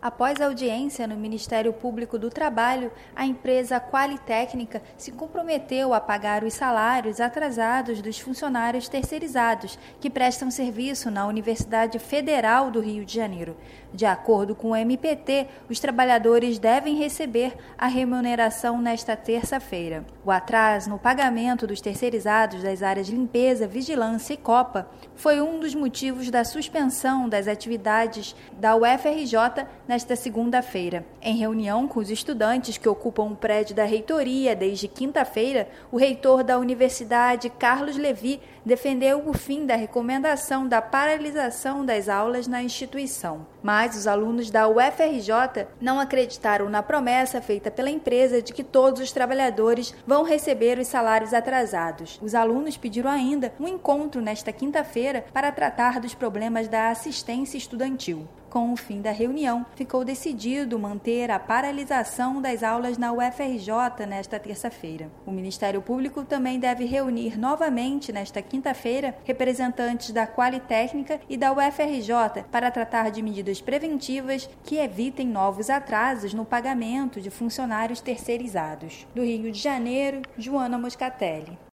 Após a audiência no Ministério Público do Trabalho, a empresa Qualitécnica se comprometeu a pagar os salários atrasados dos funcionários terceirizados que prestam serviço na Universidade Federal do Rio de Janeiro. De acordo com o MPT, os trabalhadores devem receber a remuneração nesta terça-feira. O atraso no pagamento dos terceirizados das áreas de limpeza, vigilância e copa foi um dos motivos da suspensão das atividades da UFRJ nesta segunda-feira. Em reunião com os estudantes que ocupam o prédio da reitoria desde quinta-feira, o reitor da universidade, Carlos Levi, defendeu o fim da recomendação da paralisação das aulas na instituição. Mas os alunos da UFRJ não acreditaram na promessa feita pela empresa de que todos os trabalhadores vão receber os salários atrasados. Os alunos pediram ainda um encontro nesta quinta-feira para tratar dos problemas da assistência estudantil. Com o fim da reunião, ficou decidido manter a paralisação das aulas na UFRJ nesta terça-feira. O Ministério Público também deve reunir novamente nesta quinta-feira representantes da Qualitécnica e da UFRJ para tratar de medidas preventivas que evitem novos atrasos no pagamento de funcionários terceirizados. Do Rio de Janeiro, Joana Moscatelli.